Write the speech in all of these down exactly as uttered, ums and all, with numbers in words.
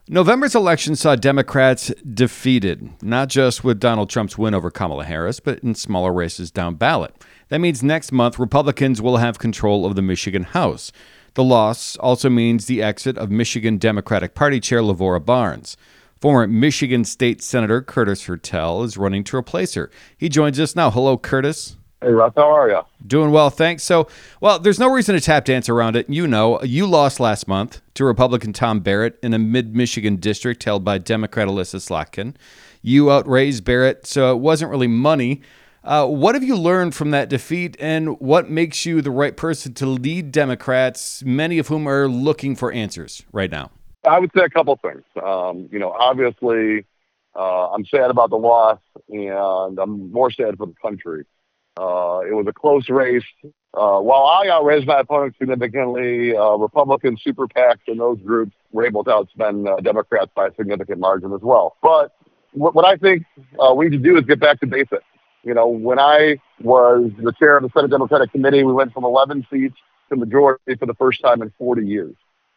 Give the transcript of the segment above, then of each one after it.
November's election saw Democrats defeated, not just with Donald Trump's win over Kamala Harris, but in smaller races down ballot. That means next month, Republicans will have control of the Michigan House. The loss also means the exit of Michigan Democratic Party Chair LaVora Barnes. Former Michigan State Senator Curtis Hertel is running to replace her. He joins us now. Hello, Curtis. Hey, Russ, how are you? Doing well, thanks. So, well, there's no reason to tap dance around it. You know, you lost last month to Republican Tom Barrett in a mid-Michigan district held by Democrat Elissa Slotkin. You outraised Barrett, so it wasn't really money. Uh, what have you learned from that defeat, and what makes you the right person to lead Democrats, many of whom are looking for answers right now? I would say a couple things. Um, you know, obviously, uh, I'm sad about the loss, and I'm more sad for the country. Uh, it was a close race. Uh, while I outraised my opponent significantly, uh, Republican super PACs and those groups were able to outspend uh, Democrats by a significant margin as well. But what, what I think uh, we need to do is get back to basics. You know, when I was the chair of the Senate Democratic Committee, we went from eleven seats to majority for the first time in forty years.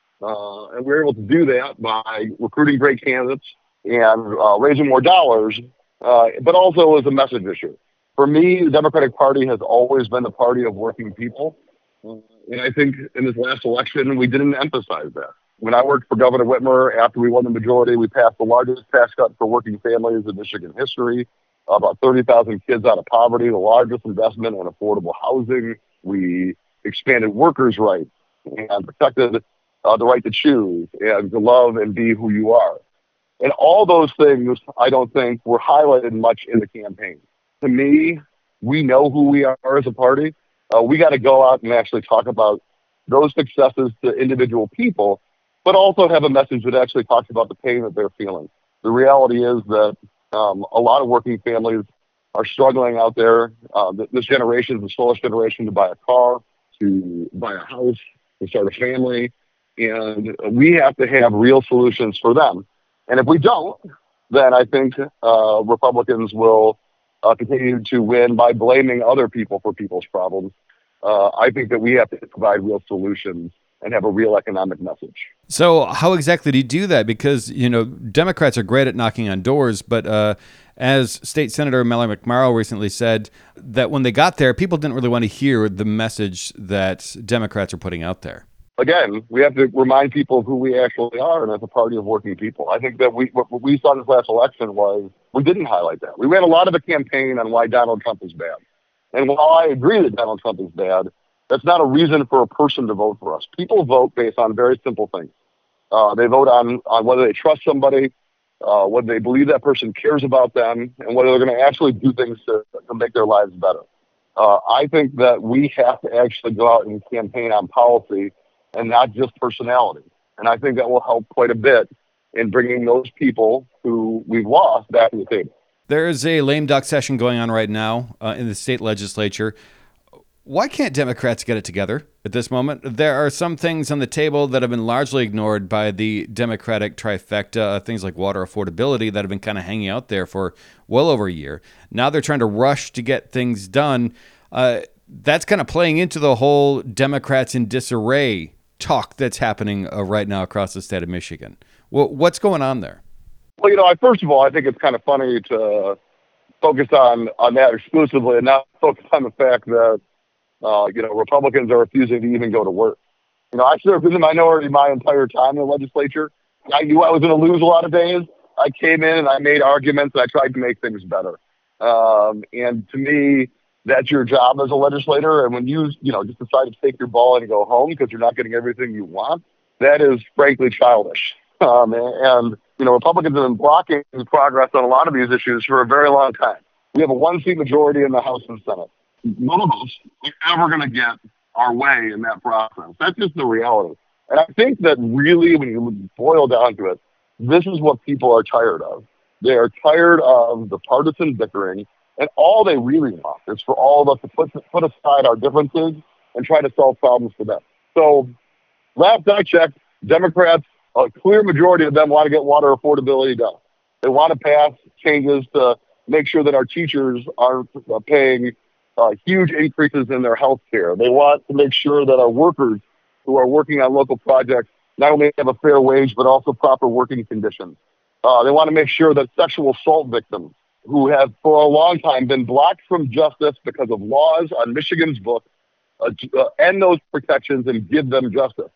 Uh, and we were able to do that by recruiting great candidates and uh, raising more dollars, uh, but also as a message issue. For me, the Democratic Party has always been the party of working people. And I think in this last election, we didn't emphasize that. When I worked for Governor Whitmer, after we won the majority, we passed the largest tax cut for working families in Michigan history, about thirty thousand kids out of poverty, the largest investment in affordable housing. We expanded workers' rights and protected uh, the right to choose and to love and be who you are. And all those things, I don't think, were highlighted much in the campaign. To me, we know who we are as a party. Uh, we got to go out and actually talk about those successes to individual people, but also have a message that actually talks about the pain that they're feeling. The reality is that um, a lot of working families are struggling out there. Uh, this generation is the slowest generation to buy a car, to buy a house, to start a family. And we have to have real solutions for them. And if we don't, then I think uh, Republicans will Uh, continue to win by blaming other people for people's problems. Uh, I think that we have to provide real solutions and have a real economic message. So how exactly do you do that? Because, you know, Democrats are great at knocking on doors, but uh, as State Senator Mallory McMorrow recently said, that when they got there, people didn't really want to hear the message that Democrats are putting out there. Again, we have to remind people of who we actually are, and as a party of working people. I think that we what we saw this last election was we didn't highlight that. We ran a lot of a campaign on why Donald Trump is bad. And while I agree that Donald Trump is bad, that's not a reason for a person to vote for us. People vote based on very simple things. Uh, they vote on, on whether they trust somebody, uh, whether they believe that person cares about them, and whether they're going to actually do things to, to make their lives better. Uh, I think that we have to actually go out and campaign on policy and not just personality. And I think that will help quite a bit in bringing those people who we've lost back to the table. There is a lame duck session going on right now uh, in the state legislature. Why can't Democrats get it together at this moment? There are some things on the table that have been largely ignored by the Democratic trifecta, uh, things like water affordability that have been kind of hanging out there for well over a year. Now they're trying to rush to get things done. Uh, that's kind of playing into the whole Democrats in disarray talk that's happening uh, right now across the state of Michigan. Well, what's going on there? Well, you know, I, first of all, I think it's kind of funny to focus on, on that exclusively and not focus on the fact that, uh, you know, Republicans are refusing to even go to work. You know, I served in the minority my entire time in the legislature. I knew I was going to lose a lot of days. I came in and I made arguments and I tried to make things better. Um, and to me, that's your job as a legislator. And when you, you know, just decide to take your ball and go home because you're not getting everything you want, that is frankly childish. Um, and, you know, Republicans have been blocking progress on a lot of these issues for a very long time. We have a one-seat majority in the House and Senate. None of us are ever going to get our way in that process. That's just the reality. And I think that really, when you boil down to it, this is what people are tired of. They are tired of the partisan bickering. And all they really want is for all of us to put, put aside our differences and try to solve problems for them. So last I checked, Democrats, a clear majority of them want to get water affordability done. They want to pass changes to make sure that our teachers aren't paying uh, huge increases in their health care. They want to make sure that our workers who are working on local projects not only have a fair wage, but also proper working conditions. Uh, they want to make sure that sexual assault victims who have for a long time been blocked from justice because of laws on Michigan's book uh, uh, end those protections and give them justice.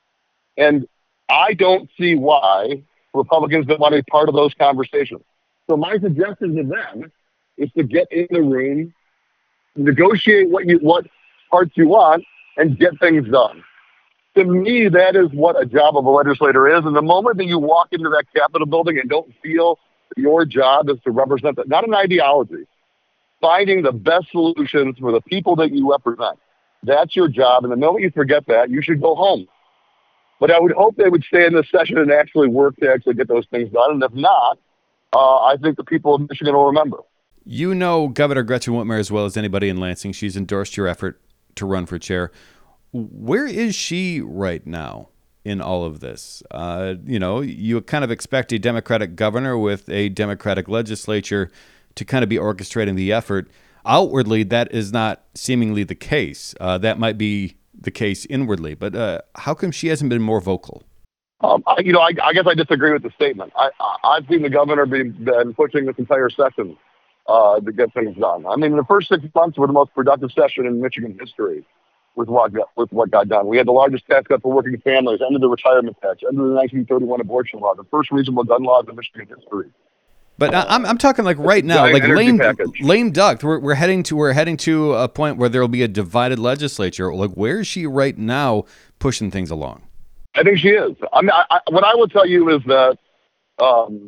And I don't see why Republicans don't want to be part of those conversations. So my suggestion to them is to get in the room, negotiate what you what parts you want, and get things done. To me, that is what a job of a legislator is. And the moment that you walk into that Capitol building and don't feel that your job is to represent that, not an ideology, finding the best solutions for the people that you represent, that's your job. And the moment you forget that, you should go home. But I would hope they would stay in this session and actually work to actually get those things done. And if not, uh, I think the people of Michigan will remember. You know Governor Gretchen Whitmer as well as anybody in Lansing. She's endorsed your effort to run for chair. Where is she right now in all of this? Uh, you know, you kind of expect a Democratic governor with a Democratic legislature to kind of be orchestrating the effort. Outwardly, that is not seemingly the case. Uh, that might be the case inwardly, but uh, how come she hasn't been more vocal? Um, I, you know, I, I guess I disagree with the statement. I, I, I've seen the governor be been pushing this entire session uh, to get things done. I mean, the first six months were the most productive session in Michigan history. With what, got, with what got done. We had the largest tax cut for working families, ended the retirement tax, ended the nineteen thirty-one abortion law, the first reasonable gun laws in Michigan history. But uh, I'm I'm talking like right now, like lame lame duck. We're we're heading to we're heading to a point where there will be a divided legislature. Like, where is she right now pushing things along? I think she is. I mean, I, I, what I will tell you is that um,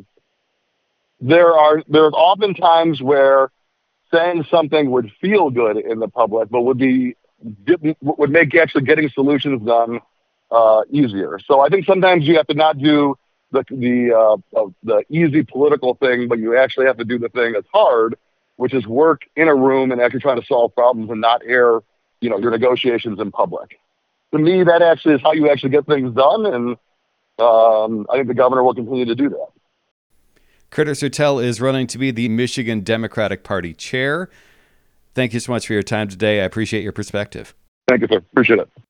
there are there's often times where saying something would feel good in the public, but would be would make actually getting solutions done uh, easier. So I think sometimes you have to not do the the uh, uh, the easy political thing, but you actually have to do the thing that's hard, which is work in a room and actually trying to solve problems and not air, you know, your negotiations in public. To me, that actually is how you actually get things done, and um, I think the governor will continue to do that. Curtis Hertel is running to be the Michigan Democratic Party chair. Thank you so much for your time today. I appreciate your perspective. Thank you, sir. Appreciate it.